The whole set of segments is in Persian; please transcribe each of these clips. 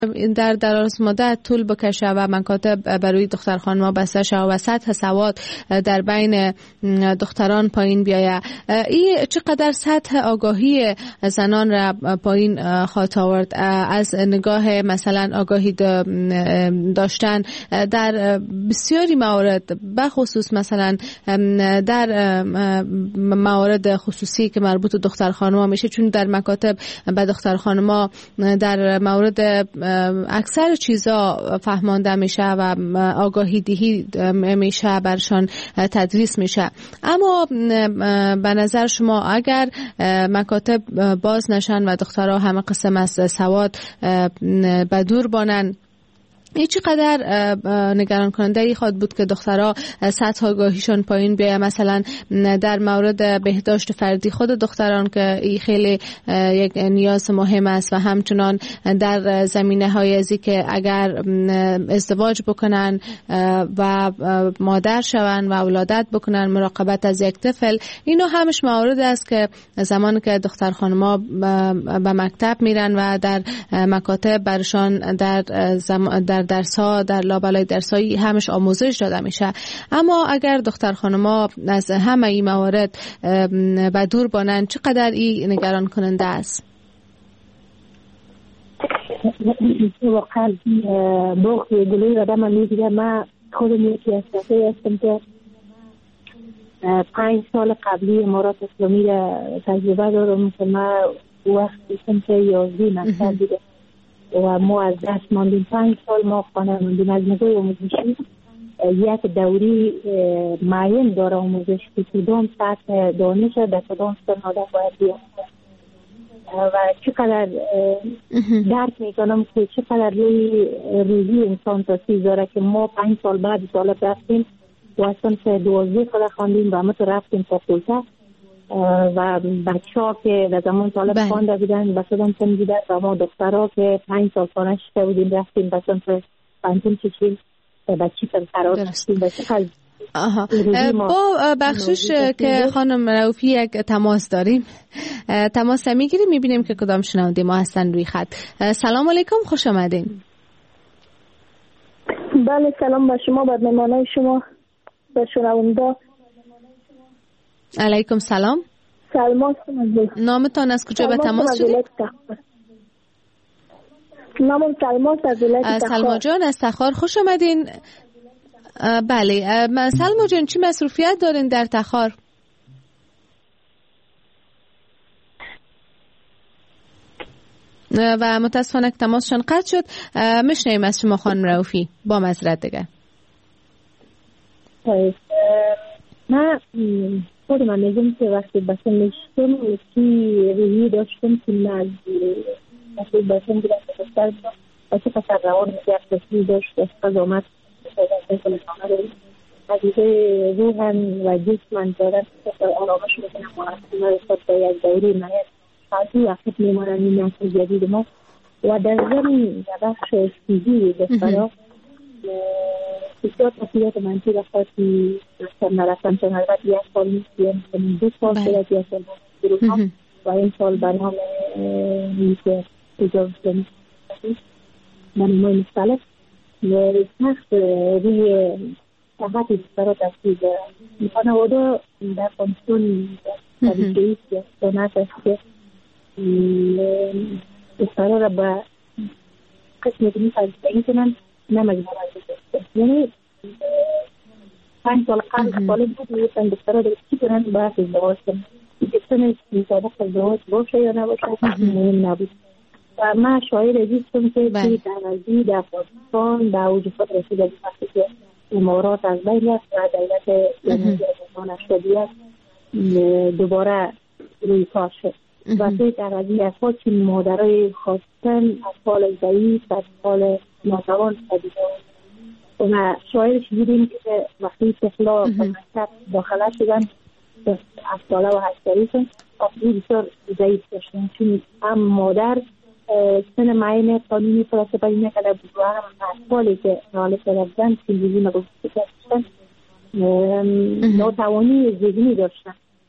در دراز مدت طول بکشه و مکاتب برای دختر خانم‌ها بسته شود و سطح سواد در بین دختران پایین بیاید. این چقدر سطح آگاهی زنان را پایین خواهد آورد از نگاه مثلا آگاهی داشتن در بسیاری موارد، بخصوص مثلا در موارد خصوصی که مربوط به دختر خانم‌ها میشه، چون در مکاتب به دختر خانم‌ها در مورد اکثر چیزا فهمانده میشه و آگاهی دهی میشه، برشان تدریس میشه. اما به نظر شما اگر مکاتب باز نشن و دخترها همه قسم از سواد به دور بانن، این چقدر نگران کننده ای خواهد بود که دخترها سطح آگاهیشان پایین بیاید. مثلا در مورد بهداشت فردی خود دختران که این خیلی یک نیاز مهم است و همچنان در زمینه های ازی که اگر ازدواج بکنن و مادر شون و ولادت بکنن، مراقبت از یک طفل، اینو همش موارد است که زمانی که دختر خانم‌ها به مکتب میرن و در مکاتب برشان در درس‌ها، در لابلای درس‌های همش آموزش داده میشه. اما اگر دختر خانم‌ها از همه این موارد به دور بانن، چقدر این نگران کننده است؟ واقعا بغض گلوی آدم میگیره. من خودم یکی از کسایی هستم که 5 سال قبلی امارات اسلامی را تجربه دارم که من وقتی که 11 مکتب دیده و ما از دست ماندیم. 5 سال ما خانه ماندیم. از نگاه آموزشی یک دوری معین داره آموزش که کدام سطح دانش در کدام سناده باید بیاموزه و چقدر درک میکنم که چقدر روزی انسان تاثیر داره که ما 5 سال بعد سالت رفتیم و اصلا 12 سال خواندیم و همه تو رفتیم فاکولته و بچه ها که در زمان طالب خوانده بودن بسیدن سنگیده و ما دخترها که 5 سال خانه شده بودیم رفتیم بسیدن تو پنجم چشیم بچی پر قرار رفتیم. با بخشش که خانم رؤوفی یک تماس داریم، تماس میگیریم، میبینیم که کدام شنونده ما هستن روی خط. سلام علیکم، خوش آمدین. بله سلام به شما، به مهمانای شما، به شنونده. علیکم سلام. سلام. نامتان از کجا به تماس شدید؟ نامم سلما از ولایت تخار. سلما جان از تخار، خوش آمدین. بله سلما جان، چی مصروفیت دارین در تخار؟ و متاسفانه که تماسشان قطع شد. میشنویم از شما خانم رؤوفی، با معذرت دیگه. من خودم میگم که وقتی بسن نشتم که روحی داشتم که من وقتی بسن دیدم که دستر بچه پسر روان میگرد تصویر داشت از آمد عزیزه روحن و جسمن دارد آرامش میکنم و اصلا رسد به یک دوری نهید ساعتی وقت میمانن این نسل جدید ما و در زمین بخش سیزی دسترها بسیار تصویرات منفی و خواهی دستر نرفتن چون البته 1 سال نیستیم 2 سال شده 1 سال گروه و این سال برنامه میشه اجازه کنید برنامه مختلف سخت روی صحت دسترها تصویر دارم. خانواده در کنسون طبیعی که سنت است که دسترها را به قسم کنی فرستگی کنن نمجبور است. یعنی 5 سال قبل طالب بود میگفتن دخترها در چی کنن باید ازدواج کنن. گفتن مسابقه ازدواج باشه یا نباشه مهم نبود. و من شاعر عزیزم که توی تغذی در افغانستان به اوج خود رسیده بود وقتی که امارات از بین رفت و دولت جمهوری اسلامی اشرافیه دوباره روی کار شد و توی تغذی افغان که مادرای خواستن اطفال ضعیف و اطفال ناتوان شدیده و شاعرش دیدیم که وقتی طفلا به مکتب داخله شدن 7 ساله و 8 ساله اطفال بسیار ضعیف داشتن چون هم مادر سن معین قانونی پراسه بایی نکده بود و هم اطفالی که ناله شده بودن که دیدیم نگفتی داشتن ناتوانی ذهنی داشتن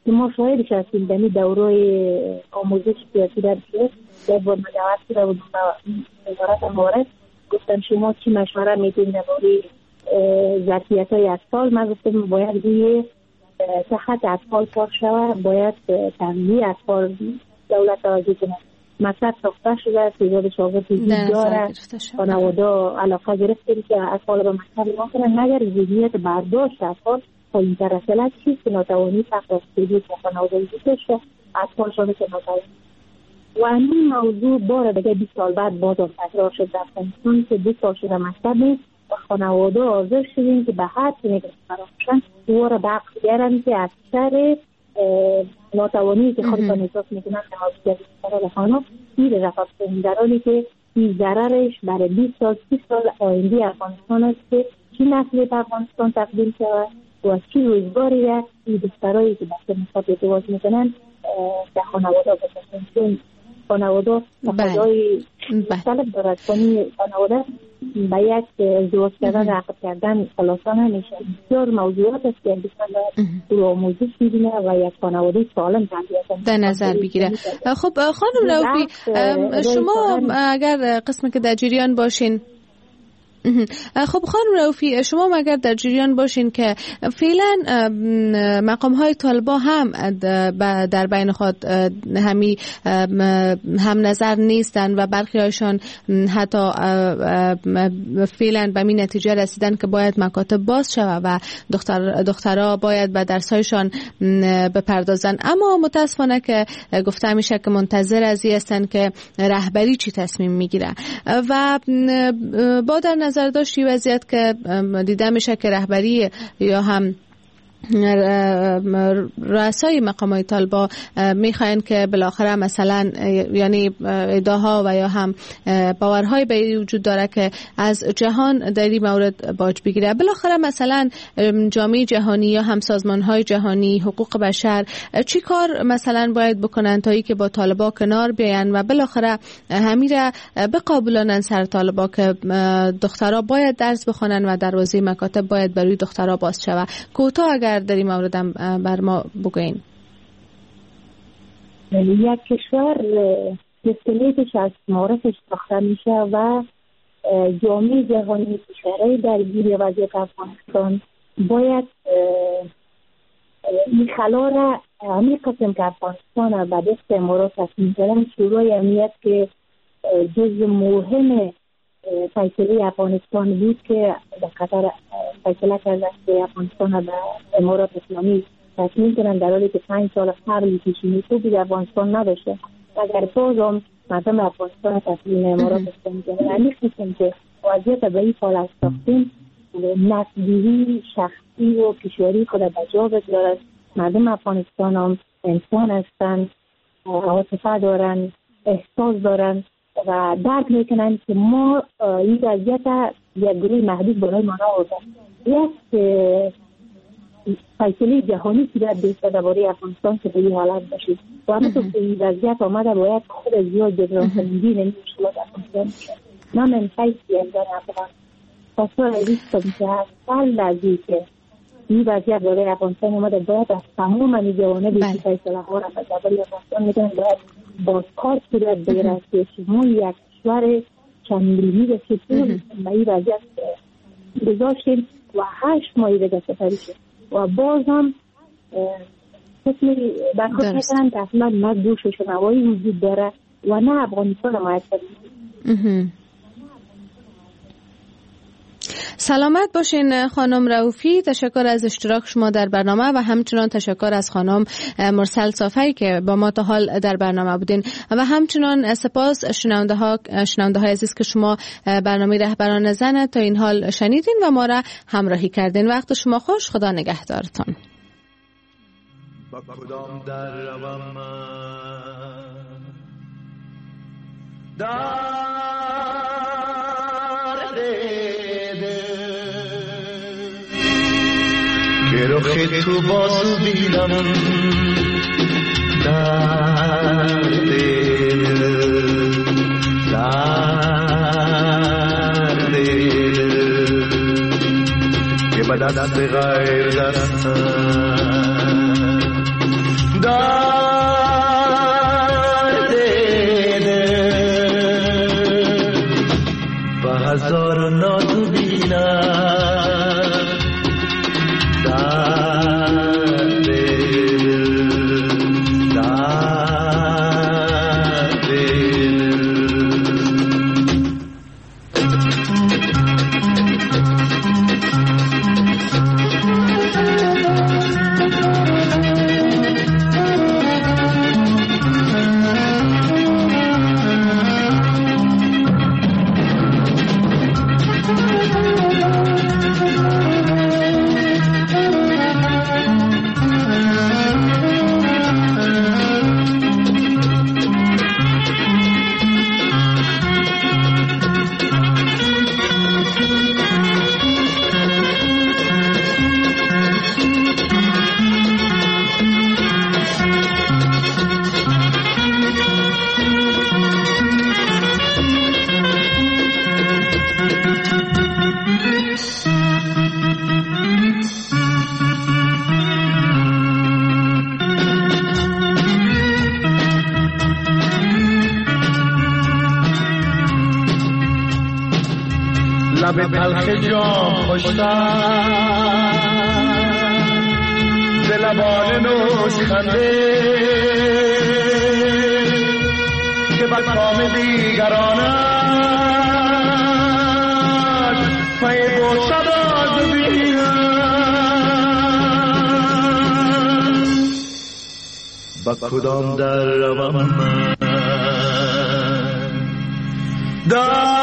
که ما شاهدش هستیم در دوره آموزش سیاسی در کشور یک بار مدعوت شده بود وزارت امارات گفتن شما چی مشوره میدین درباره ظرفیت‌های اطفال. من گفتم باید روی صحت اطفال کار شود، باید تغذیه اطفال دولت توجه کنه. مکتب ساخته شده، تعداد شاگردی داره، خانواده علاقه گرفتیم که اطفال به مکتب ما کنن، مگر ذهنیت برداشت اطفال پایین تر است. چیست که ناتوانی فقط از تیدید و خانواده وجود داشته اطفال شده که ناتوانی و این موضوع بار دیگه 20 سال بعد بازم تکرار شد در افغانستان که 20 سال شده مکتب نیست و خانواده حاضر شدیم که به هر چیزی که فراموشن دوباره به عقل بیارن که اکثر ناتوانی که خودشان احساس میکنن نهایت در خانه دیر رفت کنیم، در حالی که این ضررش برای 20 سال 30 سال آینده افغانستان است که چی نسلی به افغانستان تقدیم شود و چی روزگاری را این دخترایی که بچه میخواد ازدواج میکنن در خانواده بسازن. خانواده تقاضای مختلف دارد، خانواده به یک ازدواج کردن عقد کردن خلاصا نمیشه. بسیار موضوعات است که انسان باید آموزش ببینه و یک خانواده سالم تربیت در نظر بگیره. خب خانم رؤوفی، شما اگر قسمی که در جریان باشین، خب خانم رؤوفی شما اگر در جریان باشین که فعلا مقام های طالبا هم در بین خود هم نظر نیستن و برخی هایشان حتی فعلا به این نتیجه رسیدن که باید مکاتب باز شود و دخترها باید به درسایشان بپردازن، اما متاسفانه که گفته میشه که منتظر از این هستن که رهبری چی تصمیم میگیره و با در نظر داشتی وضعیت که دیده میشه که رهبری یا هم رؤسای مقامات طالبا میخواین که بالاخره مثلا یعنی ادعاها و یا هم باورهای به وجود داره که از جهان در این مورد باج بگیره. بالاخره مثلا جامعه جهانی یا هم سازمانهای جهانی حقوق بشر چی کار مثلا باید بکنن تا ای که با طالبا کنار بیاین و بالاخره همیره بقابلانن سر طالبا که دخترها باید درس بخونن و دروازه مکاتب باید برای دخترها باز شود. کوتاه اگر در این مورد هم بر ما بگوین. یک کشور دستلیتش از معرفش ساخته میشه و جامعه جهانی کشورهای درگیر وضعیت افغانستان باید این خلا را همین قسم که افغانستان به دست امارات تصمیم کردن شورای امنیت که جز مهم فیصله افغانستان بود که در قطر فیصله کرده که افغانستان به امارات اسلامی تصمیم کنند، در حالی که 5 سال قبل پیشینی خوبی در افغانستان نداشته. اگر بازم مردم افغانستان تصمیم امارات اسلامی کنند، یعنی قسم که وضعیت به این حال از ساختیم نسبی شخصی و کشوری خود به جا بگذارد. مردم افغانستان هم انسان هستند، عاطفه دارند، احساس دارند و درک میکنن که ما این وضعیت یک گروه محدود برای ما نآورده. یک فیصله جهانی که در بیسته درباره افغانستان که به این حالت باشید و همونطور که این وضعیت آمده باید خود از زیاد جبران کنندی نمی مشکلات افغانستان میشه. من من فیصلی امدان افغان پاسور ریستم که هر لحظی که این وضعیت برای افغانستان آمده باید از تمام این جوانه بیشی فیصله ها را به درباره افغانستان میکنن، باید بازکار صورت بگیرد که شما یک کشور چند میلیونی رسید به این وضعیت گذاشتیم و 8 ماهی دیگه سفری شد و باز هم کسی برخواد میکنن که اصلا مدوش و شنوایی وجود داره و نه افغانستان حمایت کنید. سلامت باشین خانم رؤوفی، تشکر از اشتراک شما در برنامه و همچنان تشکر از خانم مرسل صافی که با ما تا حال در برنامه بودین و همچنان سپاس شنونده های عزیز که شما برنامه رهبران زن تا این حال شنیدین و ما را همراهی کردین. وقت شما خوش، خدا نگهدارتان. با کدام در روم که رخ تو باز دیدم در دل که به دست غیر دستم درد دل و هزار نازو بینم درد لب تلخ جام خوشتر ز لبان نوش خنده که بر کام دیگرانت پای باشد آز بینم با کدام در روم من